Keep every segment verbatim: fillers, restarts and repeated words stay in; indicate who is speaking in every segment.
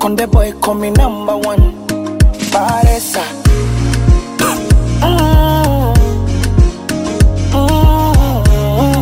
Speaker 1: Konde boy call me number one. Paresa. Mm. Mm.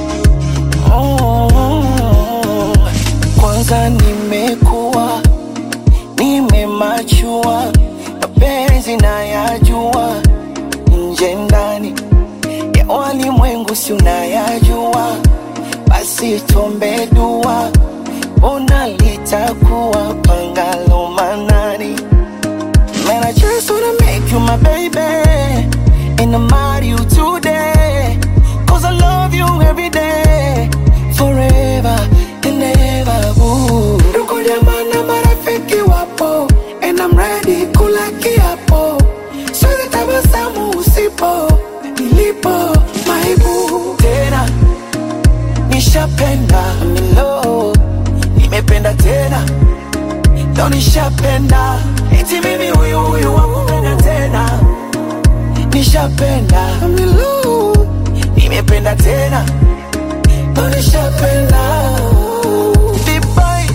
Speaker 1: Mm. Kwanza nimekuwa, nimemachua, mapenzi nayajua, nje ndani ya walimwengu si unayajua. Basi tuombe dua, ona litakuwa pangalo manani. Man, I just wanna make you my baby, and I'm marry you today, cause I love you every day, forever and ever. Ndugu jamaa na marafiki wapo, and I'm ready kula kiapo. Siwezi tabasamu usipo, nilipo my boo. Tena nishapenda, I'm in love, nimependa tena. Leo nishapenda, eti mimi huyu huyu wakupenda tena. Nishapenda, I'm in love, nimependa tena. Leo nishapenda. Deep boy.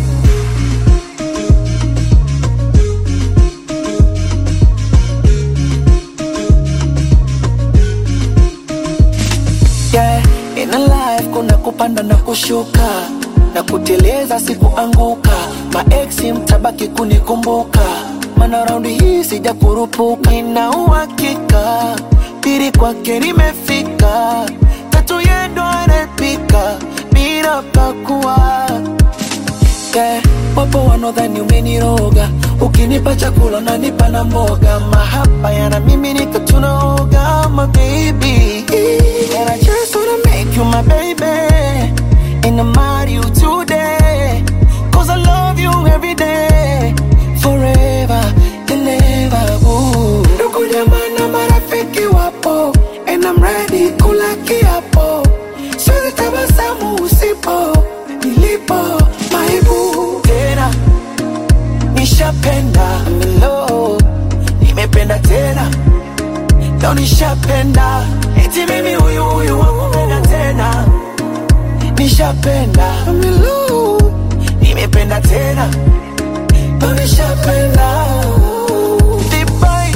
Speaker 1: Yeah, in a life kuna kupanda na kushuka, na kuteleza sikuanguka. Maeksi mtabaki kunikumbuka, mana raundi hii sija kurupuka. Nina uhakika pili kwake nimefika, tatu yendo anapika bila pakua. Yeah, wapo wanodhani umeniroga, ukinipa chakula unanipa na mboga. Mahaba yana mimi nika tunaoga, my baby. And I just wanna make you my baby, and I'm marry you today, cause I love you every day, forever and ever. Ndugu jamaa na marafiki wapo, and I'm ready kula kiapo. Siwezi tabasamu usipo, nilipo my boo. Tena nishapenda, I'm in love, nimependa tena. Leo nishapenda, eti mimi huyu huyu wakupenda tena. Nishapenda, I'm in love, nimependa tena. Leo nishapenda. Deep boy.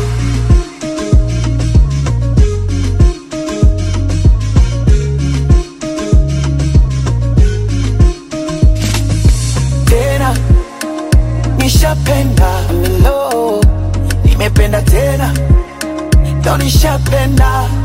Speaker 1: Tena nishapenda, I'm in love, nimependa tena. Leo nishapenda.